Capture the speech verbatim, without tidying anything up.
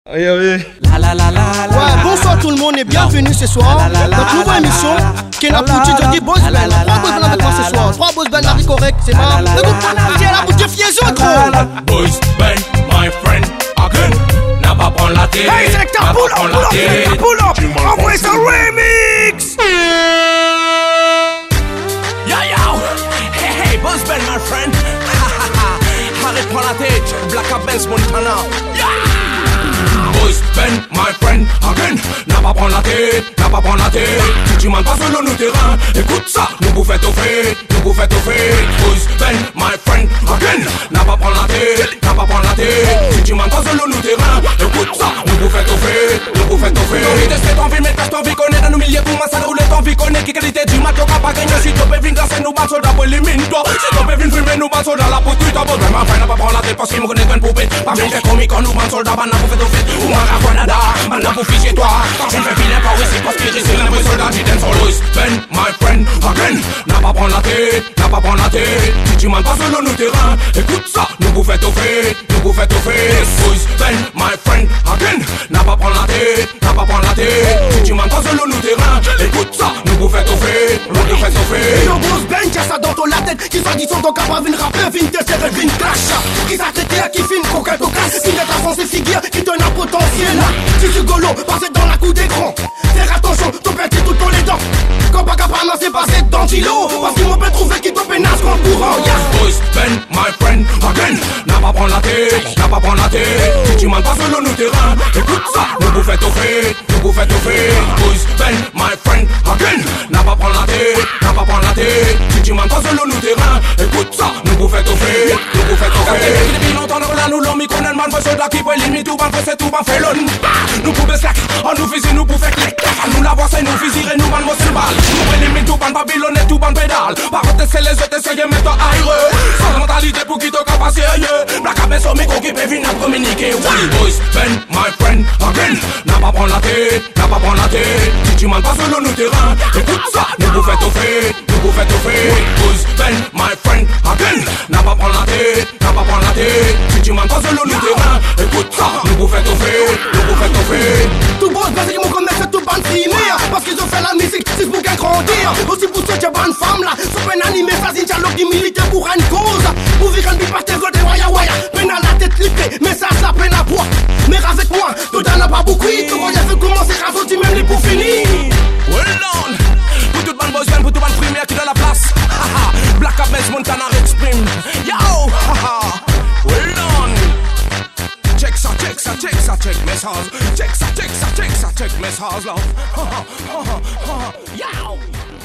Oui, oui. La, la, la, la, la, ouais, bonsoir tout le monde et bienvenue ce soir dans notre nouvelle émission qui est la boutique de Boss Ben. Trois boss Ben avec moi ce soir. Trois boss Ben, Harry correct, c'est pas. Le groupe c'est la boutique fièvre trop. Boss Ben, my friend, again. N'a pas prendre la télé. Hey, c'est ta pull up, pull up, c'est ta pull up. Envoyez ça remix. Yo yo, hey hey, Boss Ben, my friend. Harry prend la tête, Black Benz Montana. Boss Ben, my friend, again. N'a pas prendre la tête, n'a pas prendre la tête. Si tu m'en pas selon nos terrains, écoute ça, nous vous faites au fait, nous vous faites au fait. Boss Ben, my friend, again. N'a pas prendre la tête, n'a pas prendre la tête. Si tu m'en pas selon nos terrains, écoute ça, nous vous faites au fait, nous vous faites au fait. T'as envie de cette envie, mais t'as envie connaître dans nos milieux pour moi, ça roule ton vie connaît qui qualité du match, on va pas gagner. Si tu peux venir grâce à nous, battre soldat pour élimine-toi. Si tu peux venir filmer nous, battre soldat là pour tout, t'as besoin, ma friend, n'a pas prendre la tête parce qu'il me connaît une poupée. Pas bien fait comique quand nous, battre soldat, bah n'a pas fait au fait. Ou un Canada, maintenant pour ficher toi. Quand je me fais filer par ici, parce qu'il risque l'impression soldat, j'y t'aime sur Boss Ben, my friend, again. N'a pas prendre la tête, n'a pas prendre la tête. Si tu m'en pas selon nos terrains, écoute ça, nous vous faites au fait, nous vous faites au fait. Boss Ben, my friend, again. N'a pas prendre la tête, n'a pas prendre la tête. Si tu m'en pas selon nos terrains, écoute ça, nous vous faites au fait, nous vous faites au fait. Et le Boss Ben qui a ça dans ton la tête, qui soit dit son ton capable, une rappeur, une tête, une crash. Qui s'attête à qui filme, coquin, cocasse. Qui est à foncer figure, qui donne un potentiel. Si tu golo, passez dans la cour d'écran. Faire attention, ton petit tout dans les dents. Quand pas capable, c'est passé dans Tilo. Parce qu'ils m'ont pas trouvé qui t'ont pénasse quand courant. Boss Ben, my friend, again. N'a pas prendre la tête, n'a pas prendre la tête. Si tu m'en pas selon nos terrains, écoute ça, nous vous faites au fait, nous vous faites au fait. Boss Ben, my friend, again. N'a pas prendre la tête, n'a pas prendre la tête. Si tu m'en pas selon nos terrains, écoute ça, nous vous faites au fait, nous vous faites au fait. Depuis longtemps, nous l'avons mis qu'on a le man, faut soldat qui peut limite tout, man, c'est tout, man, fait l'on. Nous pouvons slack, on nous fusil, nous pouvons faire clic. Nous la voix, c'est nous fusil, et nous, man, moi, c'est balle. Nous élimine tout, man, Babylone, et tout, man, pédale. Par contre, c'est les autres, essayez, mettons ailleurs. Sans mentalité pour qui te capacite, sérieux. Black Abbess au micro qui peut venir communiquer. Oui, Boss Ben, my friend, again. N'a pas prendre la tête, n'a pas prendre la tête. Si tu m'en pas selon nos terrains, écoute ça, nous vous faites au fait, nous vous faites au fait. Boss Ben, my friend, again. N'a pas prendre la tête, n'a pas prendre la tête. Si tu m'en pas selon nos terrains, écoute ça, nous vous faites au fait, nous vous faites au fait. Tout Boss Ben, c'est qu'ils m'ont connaissé tout ban primaire. Parce qu'ils ont fait la musique, c'est pour qu'elle grandir. Aussi pour ceux qui ont bonne femme là. Sont peine animés, ça c'est dialogue qui milite pour une cause. Pour vivre un big par tes godes et waya waya. Peine à la tête lippée, mais ça c'est la peine à boire. Mais avec moi, tout en a pas beaucoup. Tout le monde a fait commencer, rassoti même les pour finir. Well done. Pour tout le Boss Ben, pour tout le primaire qui est dans la place. Black Abbess Montana exprime. Yo, well done. Check ça, check ça, check ça, check message. Check ça, check ça, check ça, check message, love. Yo.